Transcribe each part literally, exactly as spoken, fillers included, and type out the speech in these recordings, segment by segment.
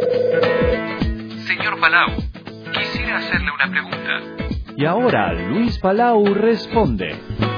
Señor Palau, quisiera hacerle una pregunta. Y ahora Luis Palau responde.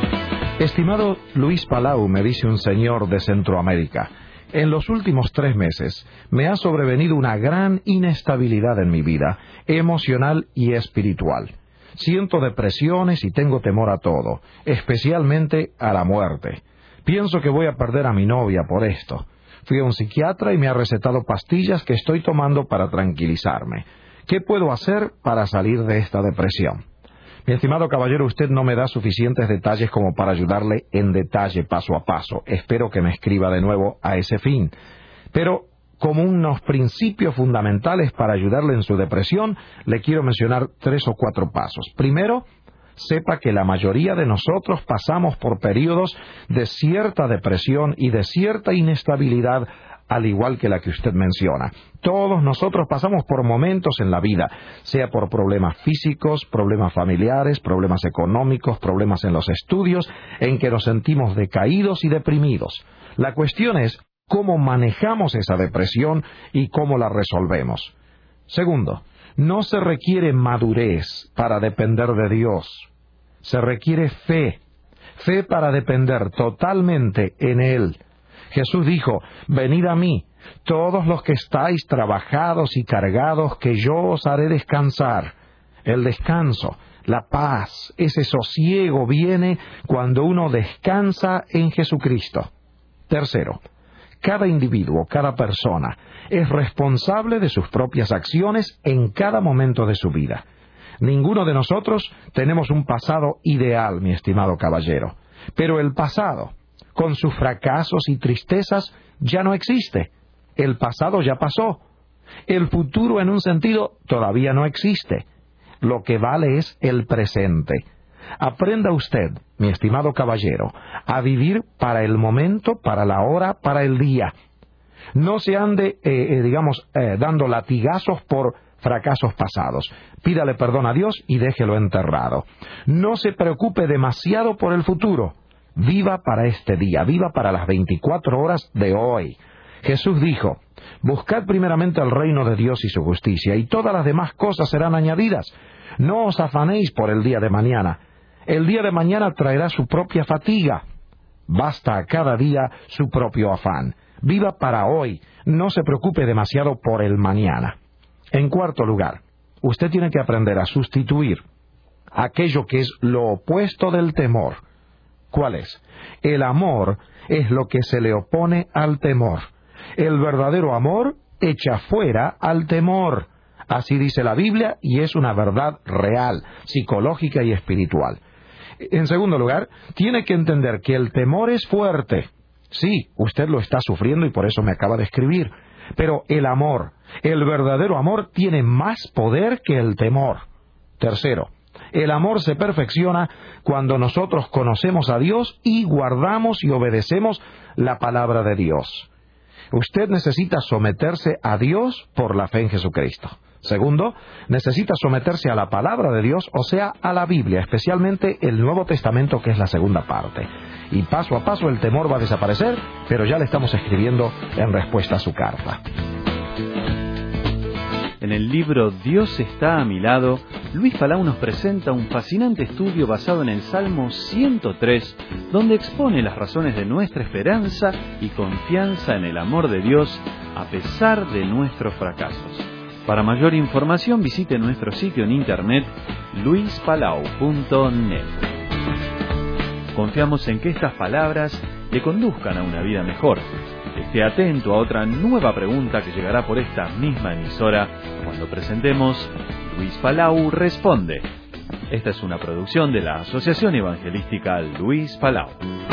Estimado Luis Palau, me dice un señor de Centroamérica, en los últimos tres meses me ha sobrevenido una gran inestabilidad en mi vida, emocional y espiritual. Siento depresiones y tengo temor a todo, especialmente a la muerte. Pienso que voy a perder a mi novia por esto. Fui a un psiquiatra y me ha recetado pastillas que estoy tomando para tranquilizarme. ¿Qué puedo hacer para salir de esta depresión? Mi estimado caballero, usted no me da suficientes detalles como para ayudarle en detalle, paso a paso. Espero que me escriba de nuevo a ese fin. Pero, como unos principios fundamentales para ayudarle en su depresión, le quiero mencionar tres o cuatro pasos. Primero, sepa que la mayoría de nosotros pasamos por periodos de cierta depresión y de cierta inestabilidad, al igual que la que usted menciona. Todos nosotros pasamos por momentos en la vida, sea por problemas físicos, problemas familiares, problemas económicos, problemas en los estudios, en que nos sentimos decaídos y deprimidos. La cuestión es cómo manejamos esa depresión y cómo la resolvemos. Segundo, no se requiere madurez para depender de Dios. Se requiere fe, fe para depender totalmente en Él. Jesús dijo, venid a mí, todos los que estáis trabajados y cargados, que yo os haré descansar. El descanso, la paz, ese sosiego viene cuando uno descansa en Jesucristo. Tercero, cada individuo, cada persona, es responsable de sus propias acciones en cada momento de su vida. Ninguno de nosotros tenemos un pasado ideal, mi estimado caballero, pero el pasado, con sus fracasos y tristezas, ya no existe. El pasado ya pasó. El futuro, en un sentido, todavía no existe. Lo que vale es el presente. Aprenda usted, mi estimado caballero, a vivir para el momento, para la hora, para el día. No se ande, eh, eh, digamos, eh, dando latigazos por fracasos pasados. Pídale perdón a Dios y déjelo enterrado. No se preocupe demasiado por el futuro. Viva para este día, viva para las veinticuatro horas de hoy. Jesús dijo, buscad primeramente el reino de Dios y su justicia, y todas las demás cosas serán añadidas. No os afanéis por el día de mañana. El día de mañana traerá su propia fatiga. Basta a cada día su propio afán. Viva para hoy, no se preocupe demasiado por el mañana. En cuarto lugar, usted tiene que aprender a sustituir aquello que es lo opuesto del temor. ¿Cuál es? El amor es lo que se le opone al temor. El verdadero amor echa fuera al temor. Así dice la Biblia y es una verdad real, psicológica y espiritual. En segundo lugar, tiene que entender que el temor es fuerte. Sí, usted lo está sufriendo y por eso me acaba de escribir. Pero el amor, el verdadero amor, tiene más poder que el temor. Tercero, el amor se perfecciona cuando nosotros conocemos a Dios y guardamos y obedecemos la palabra de Dios. Usted necesita someterse a Dios por la fe en Jesucristo. Segundo, necesita someterse a la palabra de Dios, o sea, a la Biblia, especialmente el Nuevo Testamento, que es la segunda parte. Y paso a paso el temor va a desaparecer, pero ya le estamos escribiendo en respuesta a su carta. En el libro Dios está a mi lado, Luis Palau nos presenta un fascinante estudio basado en el Salmo ciento tres, donde expone las razones de nuestra esperanza y confianza en el amor de Dios a pesar de nuestros fracasos. Para mayor información visite nuestro sitio en internet luis palau punto net. Confiamos en que estas palabras le conduzcan a una vida mejor. Esté atento a otra nueva pregunta que llegará por esta misma emisora cuando presentemos Luis Palau Responde. Esta es una producción de la Asociación Evangelística Luis Palau.